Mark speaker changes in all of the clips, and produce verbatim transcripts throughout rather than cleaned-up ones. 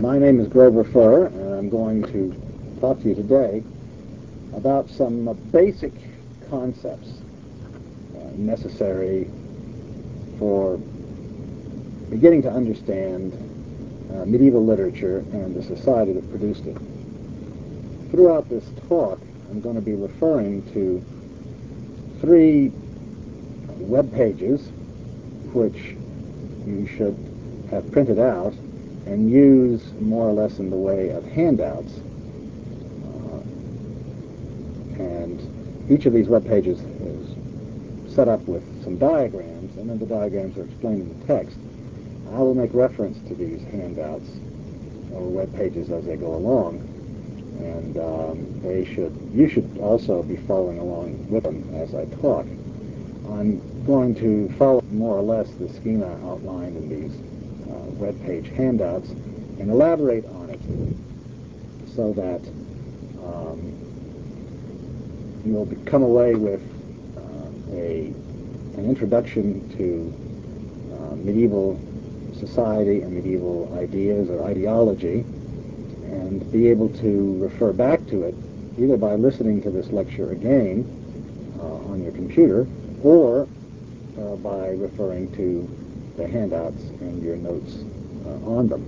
Speaker 1: My name is Grover Furr, and I'm going to talk to you today about some uh, basic concepts uh, necessary for beginning to understand uh, medieval literature and the society that produced it. Throughout this talk, I'm going to be referring to three web pages which you should have printed out and use more or less in the way of handouts. Uh, and each of these web pages is set up with some diagrams, and then the diagrams are explained in the text. I will make reference to these handouts or web pages as they go along, and um, they should you should also be following along with them as I talk. I'm going to follow more or less the schema outlined in these uh, web page handouts and elaborate on it so that um, you'll be, come away with uh, a an introduction to uh, medieval society and medieval ideas or ideology, and be able to refer back to it either by listening to this lecture again uh, on your computer, or uh, by referring to the handouts and your notes uh, on them.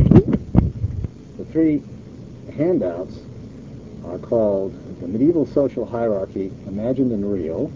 Speaker 1: The three handouts are called The Medieval Social Hierarchy, Imagined and Real.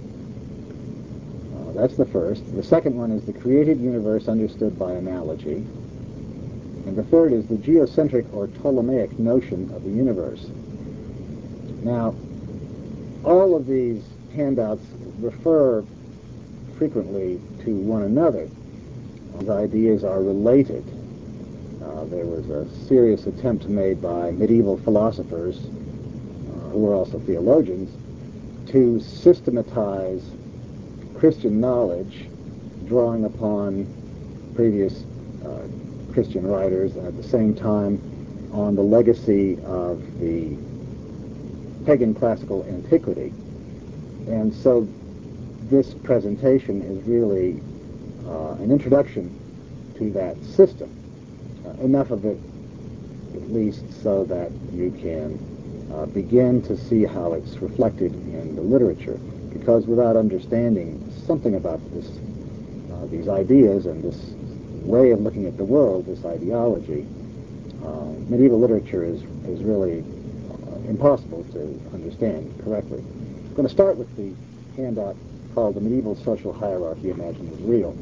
Speaker 1: Uh, that's the first. The second one is The Created Universe Understood by Analogy. And the third is The Geocentric or Ptolemaic Notion of the Universe. Now, all of these handouts refer frequently to one another. These ideas are related. Uh, there was a serious attempt made by medieval philosophers, uh, who were also theologians, to systematize Christian knowledge, drawing upon previous uh, Christian writers, and at the same time on the legacy of the pagan classical antiquity. And so this presentation is really uh, an introduction to that system, uh, enough of it at least so that you can uh, begin to see how it's reflected in the literature, because without understanding something about this, uh, these ideas and this way of looking at the world, this ideology, uh, medieval literature is, is really uh, impossible to understand correctly. I'm going to start with the handout called The Medieval Social Hierarchy, Imagined and Real.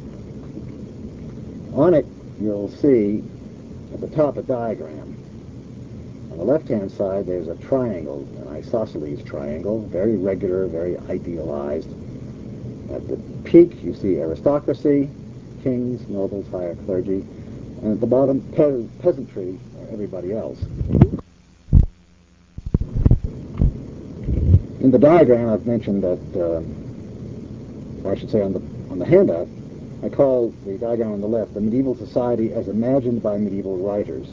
Speaker 1: On it, you'll see at the top a diagram. On the left-hand side, there's a triangle, an isosceles triangle, very regular, very idealized. At the peak, you see aristocracy, kings, nobles, higher clergy, and at the bottom, pe- peasantry, everybody else. In the diagram, I've mentioned that, uh, or I should say on the, on the handout, I call the diagram on the left the medieval society as imagined by medieval writers.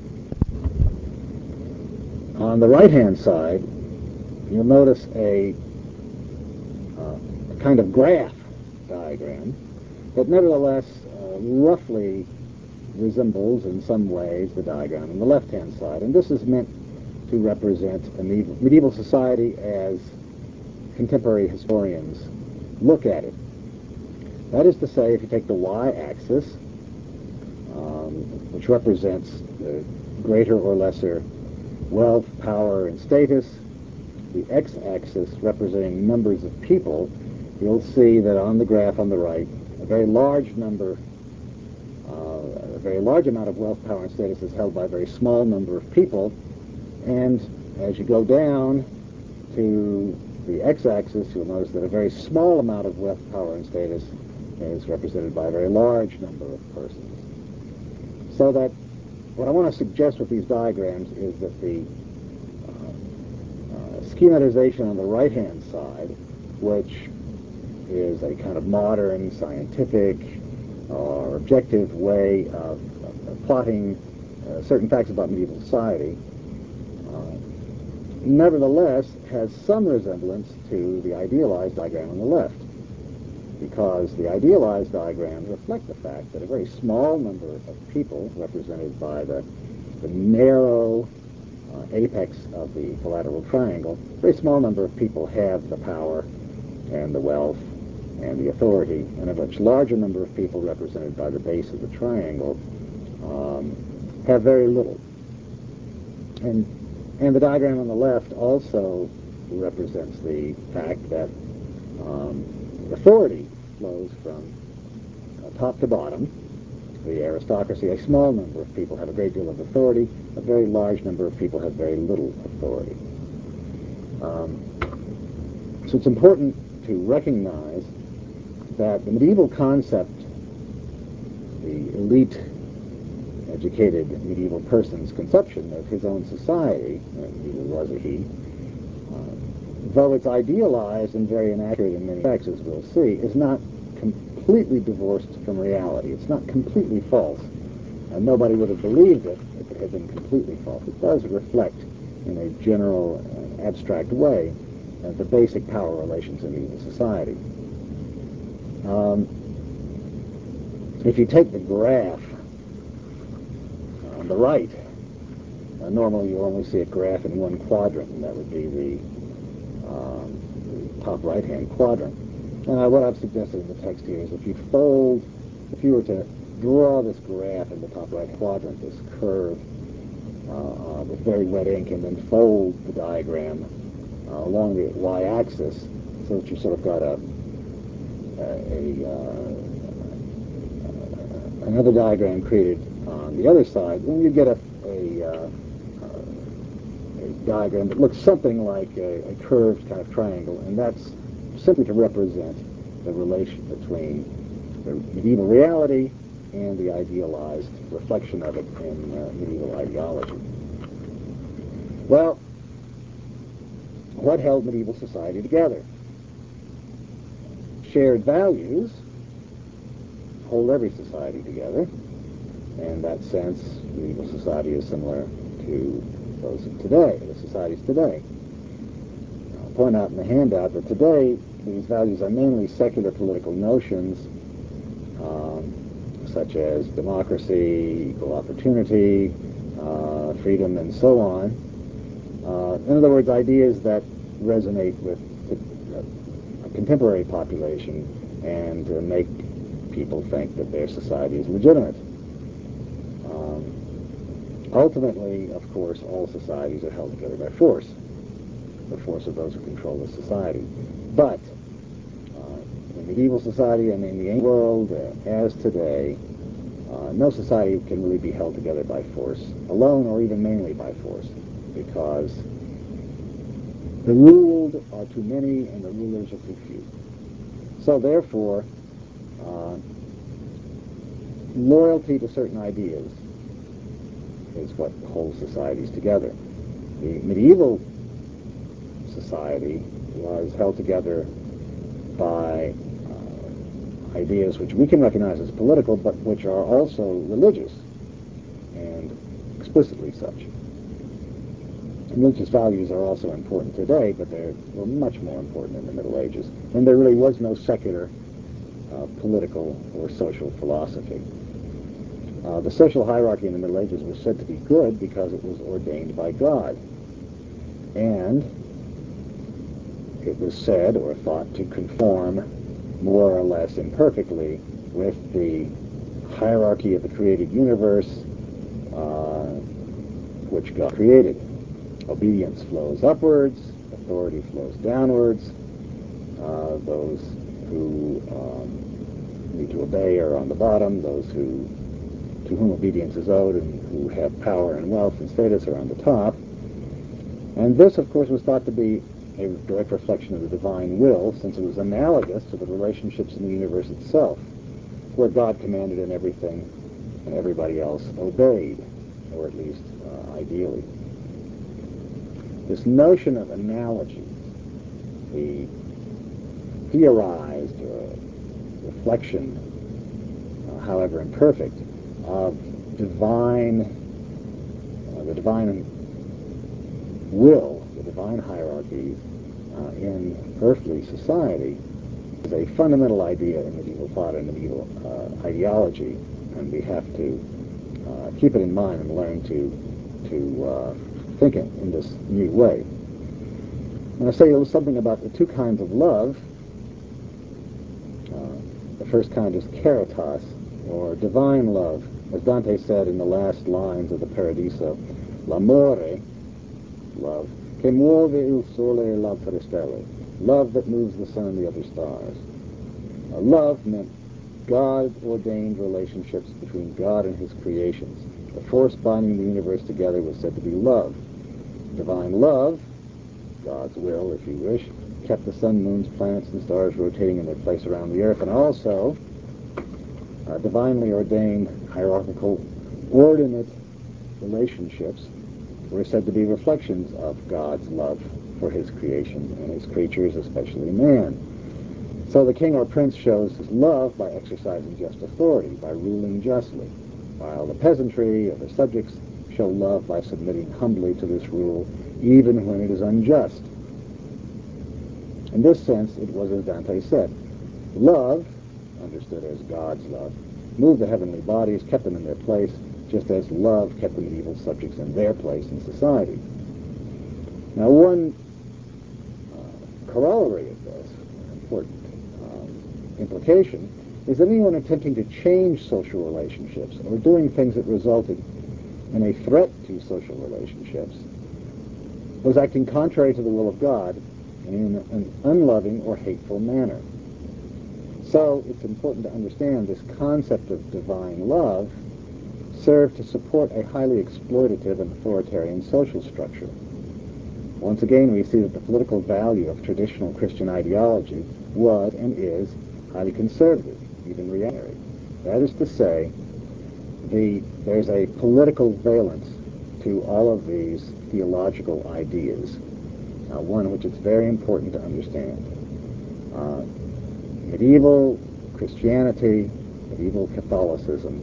Speaker 1: On the right-hand side, you'll notice a, uh, a kind of graph diagram that nevertheless uh, roughly resembles in some ways the diagram on the left-hand side. And this is meant to represent a medieval, medieval society as contemporary historians look at it. That is to say, if you take the y-axis, um, which represents the greater or lesser wealth, power, and status, the x-axis representing numbers of people, you'll see that on the graph on the right, a very large number, uh, a very large amount of wealth, power, and status is held by a very small number of people. And as you go down to the x-axis, you'll notice that a very small amount of wealth, power, and status is represented by a very large number of persons. So that what I want to suggest with these diagrams is that the uh, uh, schematization on the right-hand side, which is a kind of modern, scientific, or objective way of, of, of plotting uh, certain facts about medieval society, uh, nevertheless has some resemblance to the idealized diagram on the left, because the idealized diagrams reflect the fact that a very small number of people, represented by the the narrow uh, apex of the equilateral triangle, a very small number of people have the power and the wealth and the authority, and a much larger number of people, represented by the base of the triangle, um, have very little. And, and the diagram on the left also represents the fact that um, authority flows from uh, top to bottom. The aristocracy, a small number of people have a great deal of authority, a very large number of people have very little authority. Um, so it's important to recognize that the medieval concept, the elite, educated medieval person's conception of his own society, he was a he, uh, though it's idealized and very inaccurate in many respects, as we'll see, is not completely divorced from reality. It's not completely false, and nobody would have believed it if it had been completely false. It does reflect, in a general, uh, abstract way, uh, the basic power relations in medieval society. Um, if you take the graph on the right, uh, normally you only see a graph in one quadrant, and that would be the, um, the top right-hand quadrant. And uh, what I've suggested in the text here is if you fold, if you were to draw this graph in the top right quadrant, this curve uh, uh, with very wet ink, and then fold the diagram uh, along the y-axis so that you sort of got a, a, a uh, another diagram created on the other side, then you get a, a, uh, a diagram that looks something like a, a curved kind of triangle, and that's simply to represent the relation between the medieval reality and the idealized reflection of it in uh, medieval ideology. Well, what held medieval society together? Shared values hold every society together. In that sense, medieval society is similar to those of today, the societies today. I'll point out in the handout that today these values are mainly secular political notions, um, such as democracy, equal opportunity, uh, freedom, and so on. Uh, in other words, ideas that resonate with the, a contemporary population and uh, make people think that their society is legitimate. Um, ultimately, of course, all societies are held together by force, the force of those who control the society. But uh, in medieval society and in the ancient world, uh, as today, uh, no society can really be held together by force alone, or even mainly by force, because the ruled are too many and the rulers are too few. So therefore, uh, loyalty to certain ideas is what holds societies together. The medieval society was held together by uh, ideas which we can recognize as political, but which are also religious, and explicitly such. Religious values are also important today, but they were much more important in the Middle Ages, when there really was no secular uh, political or social philosophy. Uh, the social hierarchy in the Middle Ages was said to be good because it was ordained by God, and it was said or thought to conform more or less imperfectly with the hierarchy of the created universe uh, which God created. Obedience flows upwards, authority flows downwards. Uh, those who um, need to obey are on the bottom. Those who to whom obedience is owed and who have power and wealth and status are on the top. And this, of course, was thought to be a direct reflection of the divine will, since it was analogous to the relationships in the universe itself, where God commanded and everything and everybody else obeyed, or at least uh, ideally. This notion of analogy, the theorized uh, reflection, uh, however imperfect, of divine, uh, the divine will, the divine hierarchy uh, in earthly society, is a fundamental idea in medieval thought and medieval uh, ideology, and we have to uh, keep it in mind and learn to to uh, thinking in this new way. And I'll say a little something about the two kinds of love. Uh, the first kind is caritas, or divine love. As Dante said in the last lines of the Paradiso, l'amore, love, che muove il sole e le altre stelle, love that moves the sun and the other stars. Uh, love meant God-ordained relationships between God and his creations. The force binding the universe together was said to be love. Divine love, God's will, if you wish, kept the sun, moons, planets, and stars rotating in their place around the earth, and also uh, divinely ordained hierarchical, ordinate relationships were said to be reflections of God's love for his creation and his creatures, especially man. So the king or prince shows his love by exercising just authority, by ruling justly, while the peasantry or the subjects show love by submitting humbly to this rule, even when it is unjust. In this sense, it was as Dante said. Love, understood as God's love, moved the heavenly bodies, kept them in their place, just as love kept the medieval subjects in their place in society. Now, one uh, corollary of this, an important um, implication, is that anyone attempting to change social relationships or doing things that resulted in a threat to social relationships was acting contrary to the will of God in an unloving or hateful manner. So it's important to understand this concept of divine love served to support a highly exploitative and authoritarian social structure. Once again, we see that the political value of traditional Christian ideology was and is highly conservative, even reactionary. That is to say, the, there's a political valence to all of these theological ideas, uh, one which it's very important to understand. Uh, medieval Christianity, medieval Catholicism,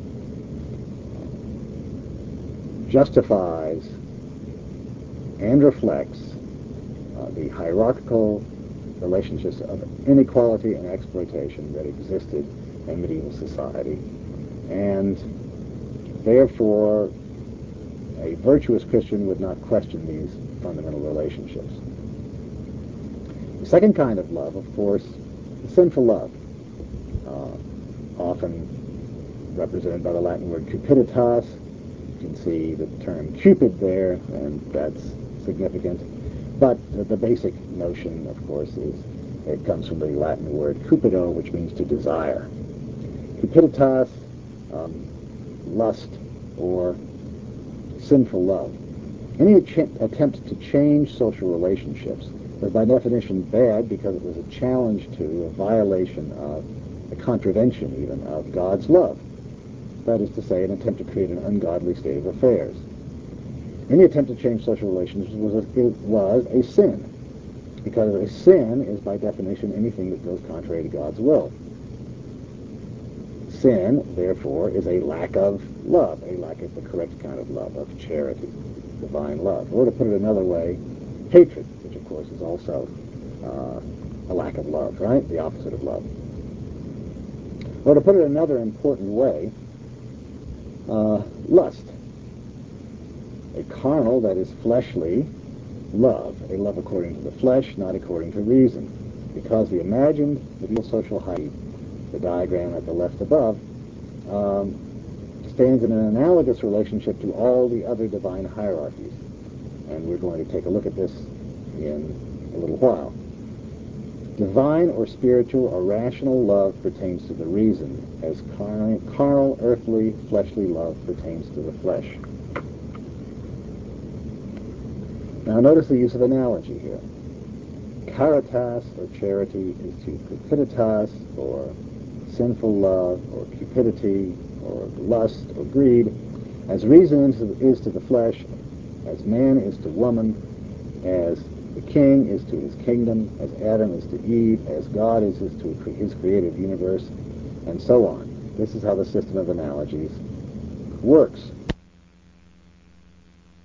Speaker 1: justifies and reflects uh, the hierarchical relationships of inequality and exploitation that existed in medieval society, and therefore a virtuous Christian would not question these fundamental relationships. The second kind of love, of course, is sinful love, uh, often represented by the Latin word cupiditas. You can see the term Cupid there, and that's significant. But uh, the basic notion, of course, is it comes from the Latin word cupido, which means to desire. Cupiditas, um, lust, or sinful love. Any att- attempt to change social relationships was by definition bad because it was a challenge to, a violation of, a contravention even, of God's love. That is to say, an attempt to create an ungodly state of affairs. Any attempt to change social relations was a, was a sin, because a sin is by definition anything that goes contrary to God's will. Sin, therefore, is a lack of love, a lack of the correct kind of love, of charity, divine love. Or to put it another way, hatred, which of course is also uh, a lack of love, right? The opposite of love. Or to put it another important way, uh, lust, a carnal, that is fleshly, love, a love according to the flesh, not according to reason, because the imagined medieval social hierarchy, the diagram at the left above, um, stands in an analogous relationship to all the other divine hierarchies. And we're going to take a look at this in a little while. Divine or spiritual or rational love pertains to the reason, as carnal, carnal, earthly, fleshly love pertains to the flesh. Now notice the use of analogy here. Caritas, or charity, is to cupiditas, or sinful love, or cupidity, or lust, or greed, as reason is to the flesh, as man is to woman, as the king is to his kingdom, as Adam is to Eve, as God is to his created universe, and so on. This is how the system of analogies works.